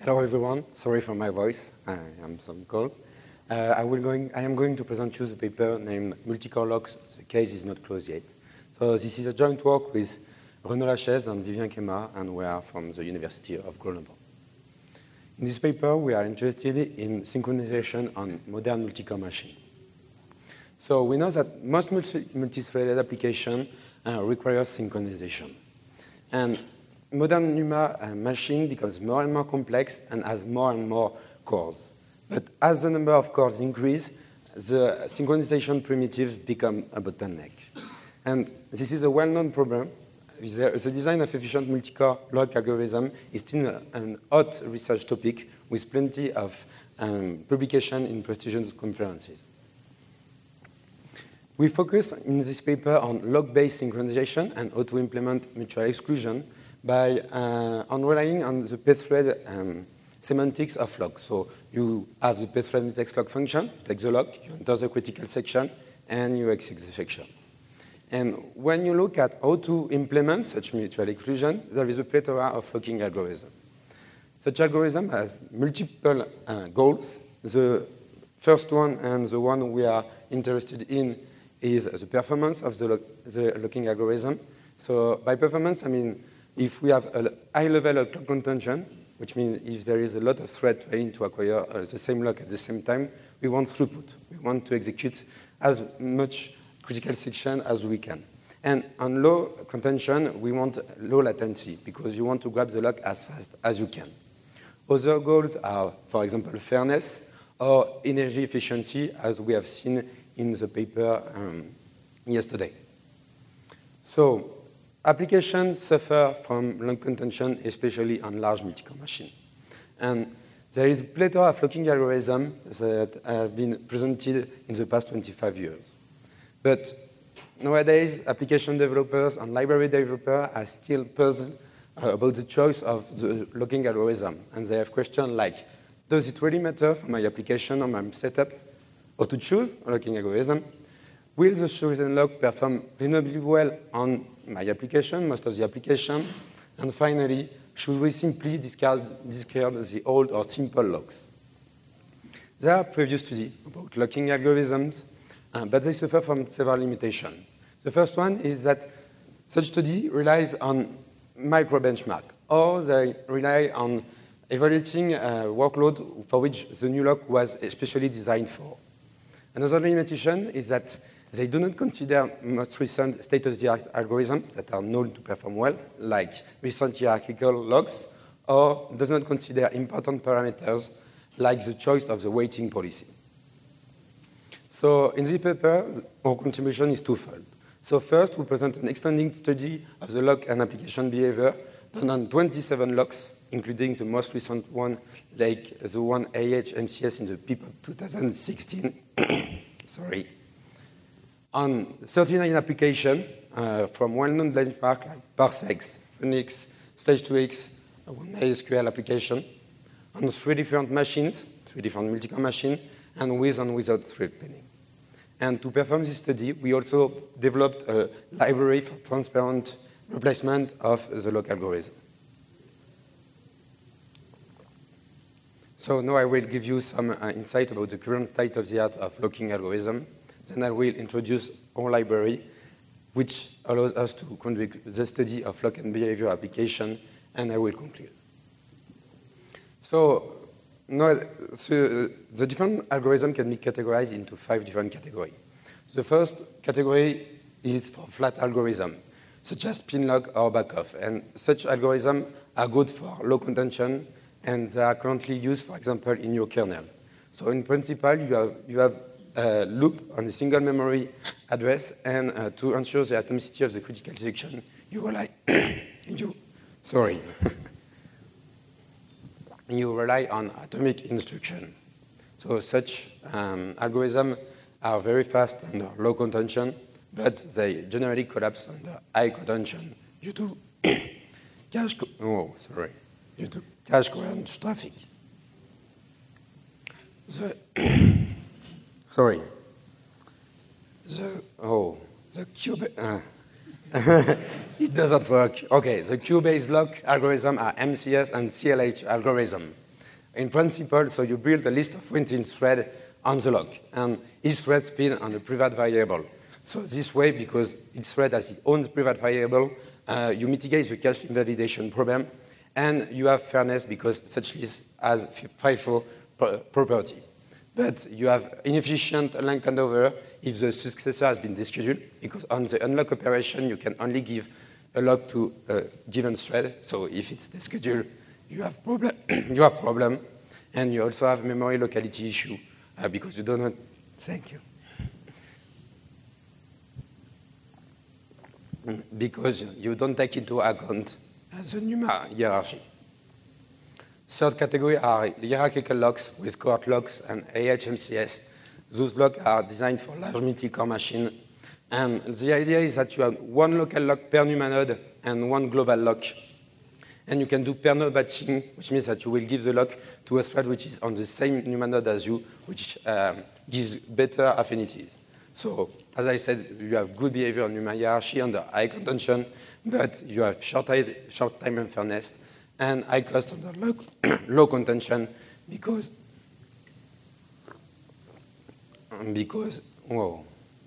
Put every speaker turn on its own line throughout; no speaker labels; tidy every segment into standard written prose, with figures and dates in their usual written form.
Hello everyone, sorry for my voice, I am some cold. I am going to present you the paper named Multicore Locks, the case is not closed yet. So this is a joint work with Renaud Lachaise and Vivien Kema, and we are from the University of Grenoble. In this paper, we are interested in synchronization on modern multicore machine. So we know that most multi-threaded application requires synchronization. And modern NUMA machine becomes more and more complex and has more and more cores. But as the number of cores increase, the synchronization primitives become a bottleneck. And this is a well-known problem. The design of efficient multicore lock algorithm is still an hot research topic with plenty of publication in prestigious conferences. We focus in this paper on lock-based synchronization and how to implement mutual exclusion by relying on the pthread semantics of lock. So you have the pthread mutex lock function, take the lock, you enter the critical section, and you exit the section. And when you look at how to implement such mutual exclusion, there is a plethora of locking algorithms. Such algorithm has multiple goals. The first one and the one we are interested in is the performance of the locking algorithm. So by performance, I mean if we have a high level of lock contention, which means if there is a lot of thread trying to acquire the same lock at the same time, we want throughput. We want to execute as much critical section as we can. And on low contention, we want low latency because you want to grab the lock as fast as you can. Other goals are, for example, fairness or energy efficiency, as we have seen in the paper yesterday. So applications suffer from long contention, especially on large multicore machines. And there is a plethora of locking algorithms that have been presented in the past 25 years. But nowadays, application developers and library developers are still puzzled about the choice of the locking algorithm. And they have questions like, does it really matter for my application or my setup or to choose a locking algorithm? Will the chosen lock perform reasonably well on my application, most of the application? And finally, should we simply discard the old or simple locks? There are previous studies about locking algorithms, but they suffer from several limitations. The first one is that such study relies on micro-benchmark, or they rely on evaluating a workload for which the new lock was especially designed for. Another limitation is that they do not consider most recent state-of-the-art algorithms that are known to perform well, like recent hierarchical locks, or does not consider important parameters like the choice of the weighting policy. So in this paper, our contribution is twofold. So first, we present an extending study of the lock and application behavior done on 27 locks, including the most recent one, like the one AH-MCS in the PIP of 2016. Sorry. On 39 applications from well-known benchmarks like Parsecs, Phoenix, Splash2X, one MySQL application, on 3 different machines, 3 different multicore machines, and with and without thread planning. And to perform this study, we also developed a library for transparent replacement of the lock algorithm. So now I will give you some insight about the current state-of-the-art of locking algorithm. Then I will introduce our library, which allows us to conduct the study of lock and behavior application, and I will conclude. So now, the different algorithms can be categorized into 5 different categories. The first category is for flat algorithms, such as pinlock or backoff. And such algorithms are good for low contention, and they are currently used, for example, in your kernel. So in principle, you have a loop on a single memory address, and to ensure the atomicity of the critical section, you rely you rely on atomic instruction. So such algorithms are very fast under low contention, but they generally collapse under high contention due to cache coherence traffic. The cube. It doesn't work. Okay, the queue-based lock algorithm are MCS and CLH algorithm. In principle, so you build a list of waiting threads on the lock, and each thread spins on a private variable. So this way, because each thread has its own private variable, you mitigate the cache invalidation problem, and you have fairness because such list has FIFO property. But you have inefficient unlock handover if the successor has been descheduled, because on the unlock operation, you can only give a lock to a given thread. So if it's descheduled, you have problem, and you also have memory locality issue because you don't. Thank you. Because you don't take into account the NUMA hierarchy. Third category are hierarchical locks with cohort locks and AHMCS. Those locks are designed for large multi-core machine. And the idea is that you have one local lock per NUMA node and one global lock. And you can do per node batching, which means that you will give the lock to a thread which is on the same NUMA node as you, which gives better affinities. So, as I said, you have good behavior on NUMA hierarchy under high contention, but you have short time unfairness and high cost under low contention because whoa.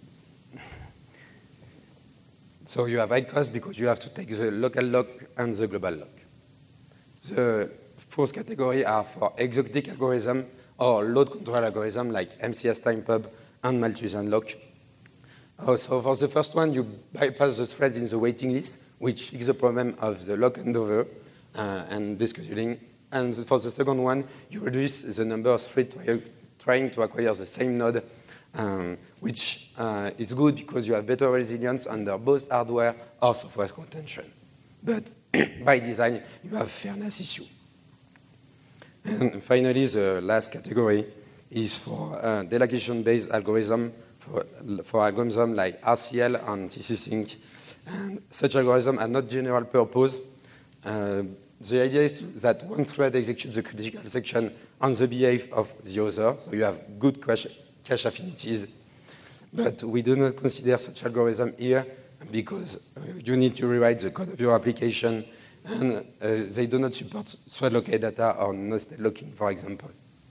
So you have high cost because you have to take the local lock and the global lock. The fourth category are for exotic algorithm or load control algorithm like MCS timepub and Malthusian lock. So for the first one, you bypass the threads in the waiting list, which fixes the problem of the lock handover and descheduling. And for the second one, you reduce the number of threads trying to acquire the same node, which is good because you have better resilience under both hardware or software contention. But by design, you have fairness issue. And finally, the last category is for delegation-based algorithm, for algorithms like RCL and CC-Sync. And such algorithms are not general purpose. The idea is that one thread executes the critical section on the behalf of the other, so you have good cache affinities. But we do not consider such algorithm here because you need to rewrite the code of your application, and they do not support thread locate data or nested locking, for example.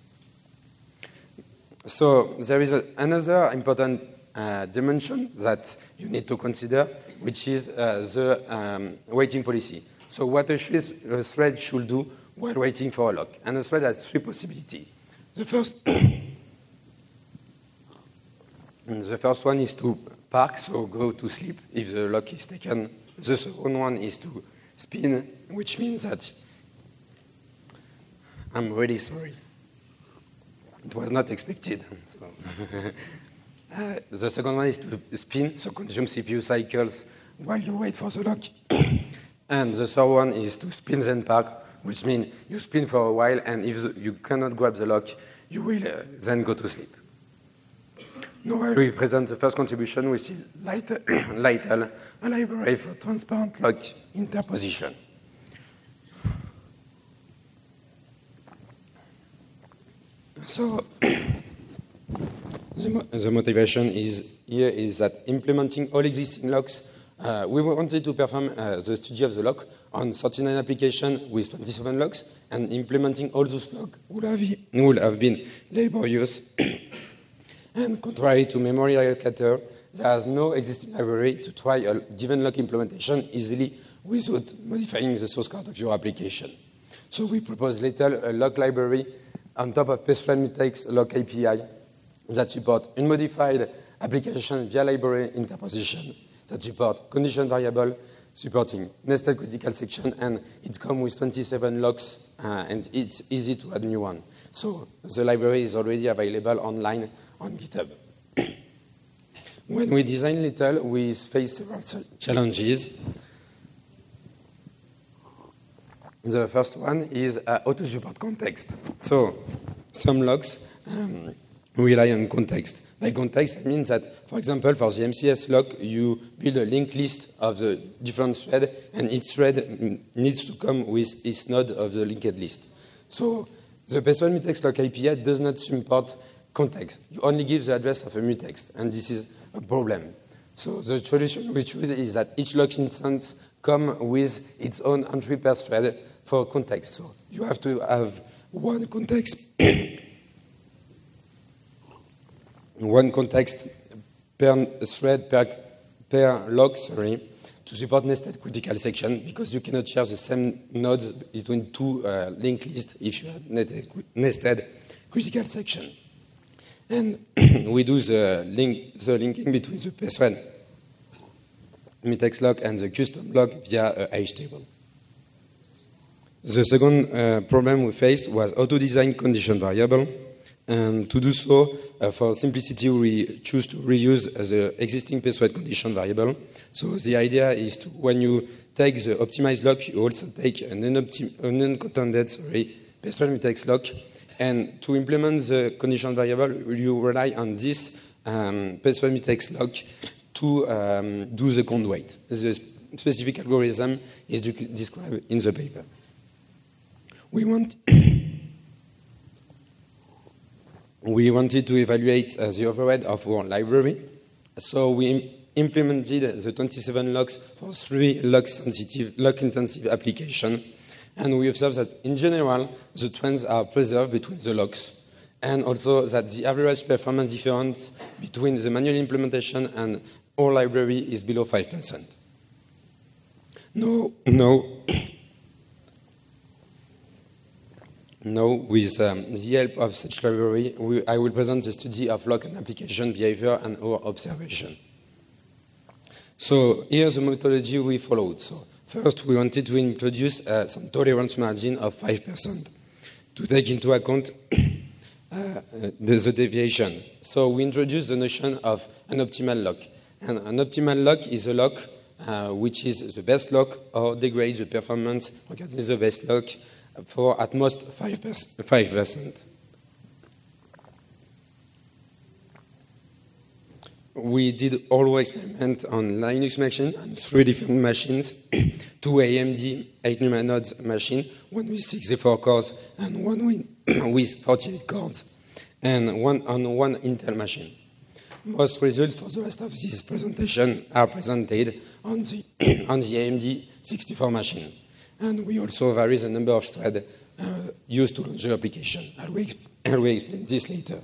So there is another important dimension that you need to consider, which is the waiting policy. So what a thread should do while waiting for a lock. And a thread has three possibilities. The first one is to park, so go to sleep if the lock is taken. The second one is to spin, which means that I'm really sorry. It was not expected. So the second one is to spin, so consume CPU cycles while you wait for the lock. And the third one is to spin then park, which means you spin for a while, and if you cannot grab the lock, you will then go to sleep. Now I will present the first contribution, which is Lightel, a library for transparent lock interposition. So the motivation is that implementing all existing locks, we wanted to perform the study of the lock on 39 applications with 27 locks, and implementing all those locks would have been laborious. And contrary to memory allocator, there is no existing library to try a given lock implementation easily without modifying the source code of your application. So we propose Lightel, a lock library on top of PaceFlow Mutex lock API that support unmodified application via library interposition, that support condition variable, supporting nested critical section, and it comes with 27 locks, and it's easy to add new one. So the library is already available online on GitHub. When we designed Lightel, we faced several challenges. The first one is how to support context. So some locks rely on context. By context, it means that, for example, for the MCS lock, you build a linked list of the different threads, and each thread needs to come with its node of the linked list. So the PaceFlow Mutex lock API does not support context. You only give the address of a mutex, and this is a problem. So the solution we choose is that each lock instance comes with its own entry per thread for context. So you have to have one context, one context per thread, per lock, to support nested critical section, because you cannot share the same nodes between two linked lists if you have nested critical section. And we do the linking between the pthread mutex lock and the custom lock via a hash table. The second problem we faced was how to design condition variable. And to do so, for simplicity, we choose to reuse the existing pthread condition variable. So the idea is to, when you take the optimized lock, you also take an uncontended pthread mutex lock. And to implement the condition variable, you rely on this pthread mutex lock to do the count weight. The specific algorithm is described in the paper. We wanted to evaluate the overhead of our library, so we implemented the 27 locks for 3 lock-intensive applications, and we observed that in general the trends are preserved between the locks, and also that the average performance difference between the manual implementation and our library is below 5%. Now, with the help of such library, I will present the study of lock and application behavior and our observation. So here's the methodology we followed. So first, we wanted to introduce some tolerance margin of 5% to take into account the deviation. So we introduced the notion of an optimal lock. And an optimal lock is a lock which is the best lock or degrades the performance regarding the best lock for at most 5%. We did all our experiment on Linux machine on 3 different machines, 2 AMD 8 nodes machine, one with 64 cores and one with 48 cores, and one Intel machine. Most results for the rest of this presentation are presented on the AMD 64 machine. And we also vary the number of threads used to launch the application. I will explain this later.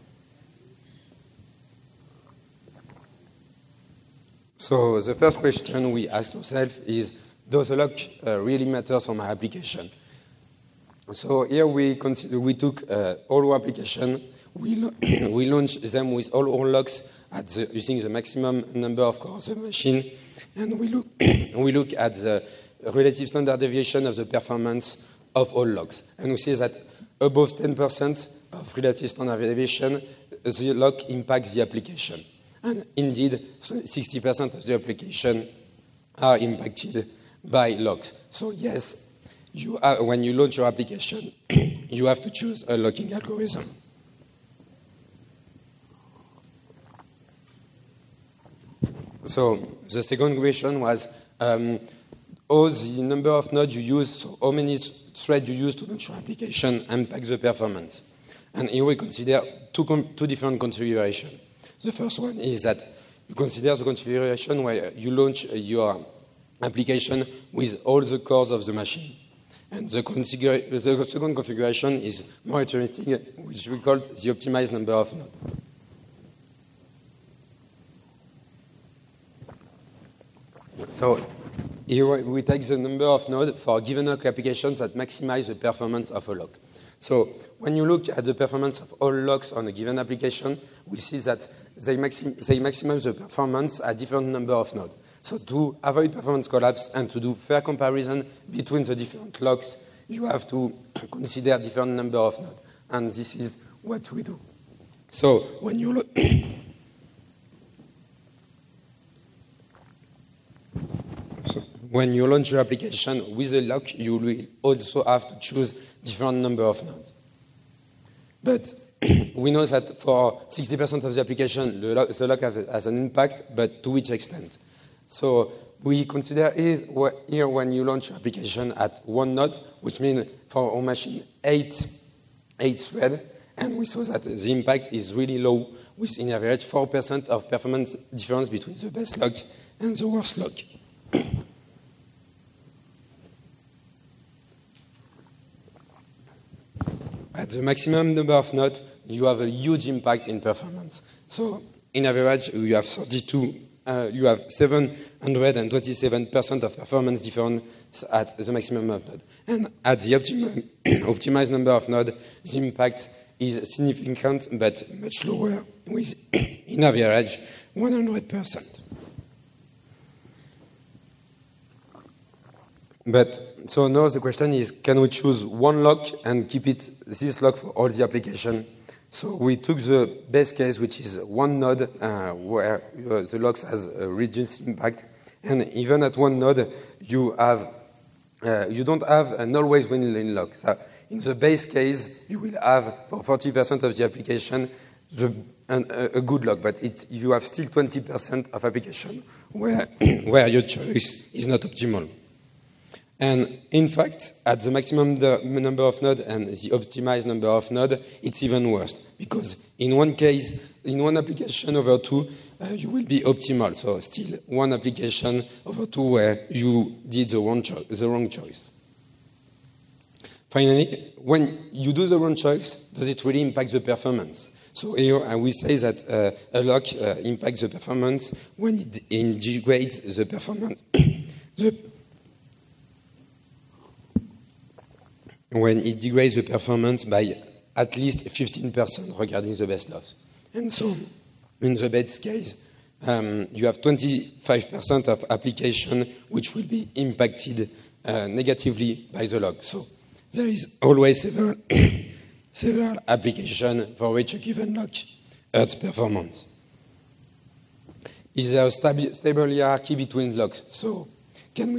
So the first question we asked ourselves is, does a lock really matter for my application? So here we took all our application, we launched them with all our locks using the maximum number of cores of the machine, and we look at the relative standard deviation of the performance of all locks. And we see that above 10% of relative standard deviation, the lock impacts the application. And indeed, 60% of the application are impacted by locks. So yes, when you launch your application, you have to choose a locking algorithm. So the second question was, the number of nodes you use, so how many threads you use to launch your application impacts the performance. And here we consider two different configurations. The first one is that you consider the configuration where you launch your application with all the cores of the machine. And the second configuration is more interesting, which we call the optimized number of nodes. So here we take the number of nodes for given lock applications that maximize the performance of a lock. So when you look at the performance of all locks on a given application, we see that they maximize the performance at different number of nodes. So to avoid performance collapse and to do fair comparison between the different locks, you have to consider different number of nodes. And this is what we do. So when you look when you launch your application with a lock, you will also have to choose different number of nodes. But we know that for 60% of the application, the lock has an impact, but to which extent? So we consider here when you launch your application at one node, which means for our machine 8 threads, and we saw that the impact is really low, with in average 4% of performance difference between the best lock and the worst lock. at the maximum number of nodes, you have a huge impact in performance. So in average, you have 727% of performance difference at the maximum of node. And at the optimized number of node, the impact is significant but much lower, with in average 100%. But so now the question is, can we choose one lock and keep this lock for all the application? So we took the best case, which is one node where the locks has a reduced impact, and even at one node, you don't have an always win-win lock. So in the base case, you will have for 40% of the application a good lock, but you have still 20% of application where your choice is not optimal. And in fact, at the maximum number of nodes and the optimized number of nodes, it's even worse. Because in one case, in one application over two, you will be optimal. So still one application over two where you did the wrong choice. Finally, when you do the wrong choice, does it really impact the performance? So here we say that a lock impacts the performance when it integrates the performance. When it degrades the performance by at least 15% regarding the best loss. And so, in the best case, you have 25% of application which will be impacted negatively by the lock. So, there is always several applications for which a given lock hurts performance. Is there a stable hierarchy between locks? So, can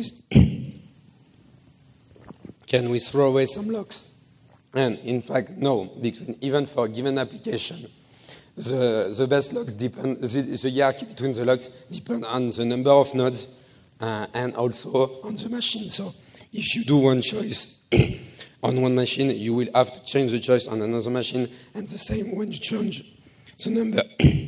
we throw away some locks? And in fact, no, because even for a given application, the best locks depend, the hierarchy between the locks depend on the number of nodes and also on the machine. So if you do one choice on one machine, you will have to change the choice on another machine, and the same when you change the number,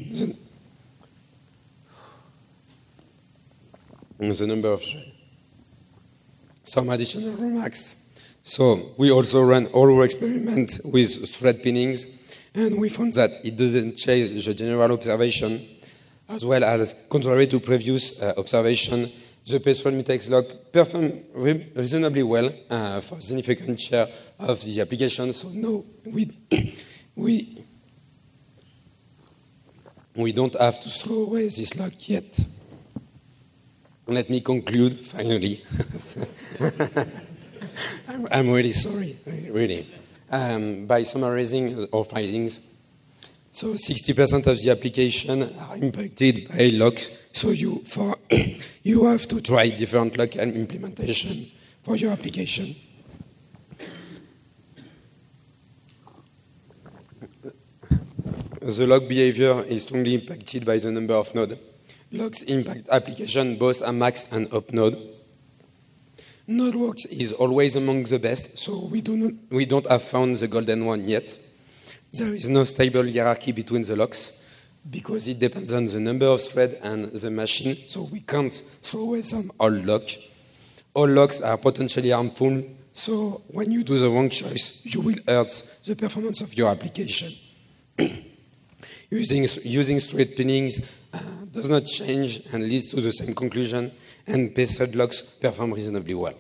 the number of threads. Some additional remarks. So we also ran all our experiments with thread pinnings, and we found that it doesn't change the general observation, as well as, contrary to previous observation, the P-thread mutex lock performed reasonably well for a significant share of the application. So no, we don't have to throw away this lock yet. Let me conclude finally. I'm really sorry, really. By summarizing our findings, so 60% of the application are impacted by locks. So you have to try different lock and implementation for your application. The lock behavior is strongly impacted by the number of nodes. Locks impact application both at max and up node. NodeWorks is always among the best, so we don't have found the golden one yet. There is no stable hierarchy between the locks because it depends on the number of threads and the machine, so we can't throw away some old lock. All locks are potentially harmful, so when you do the wrong choice, you will hurt the performance of your application. Using thread pinnings does not change and leads to the same conclusion, and P-thread locks perform reasonably well.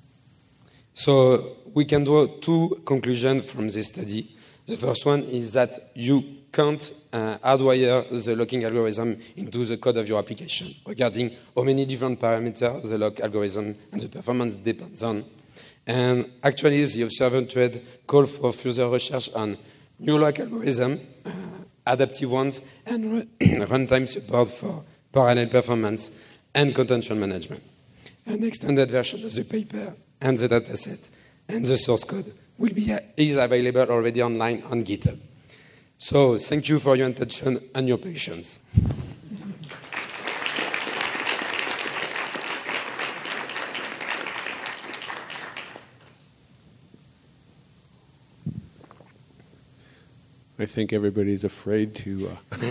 So we can draw two conclusions from this study. The first one is that you can't hardwire the locking algorithm into the code of your application regarding how many different parameters the lock algorithm and the performance depends on. And actually, the observer thread called for further research on new lock algorithm, adaptive ones, and runtime support for parallel performance and contention management. An extended version of the paper and the dataset and the source code is available already online on GitHub. So thank you for your attention and your patience.
I think everybody's afraid to...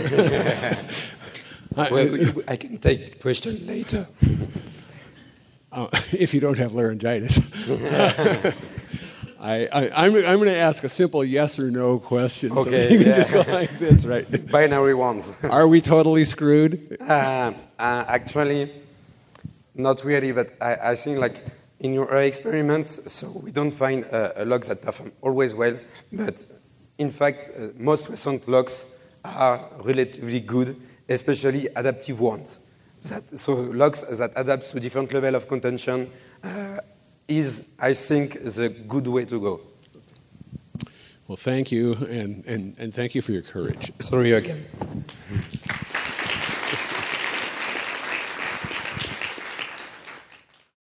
Well, I can take the question later.
If you don't have laryngitis. I'm going to ask a simple yes or no question.
Okay,
so you can just go like this, right?
Binary ones.
Are we totally screwed?
Actually, not really, but I think like in your experiments, so we don't find logs that perform always well, but in fact, most recent logs are relatively good, especially adaptive ones. So logs that adapt to different level of contention is, I think, the good way to go.
Well, thank you, and thank you for your courage.
Sorry again.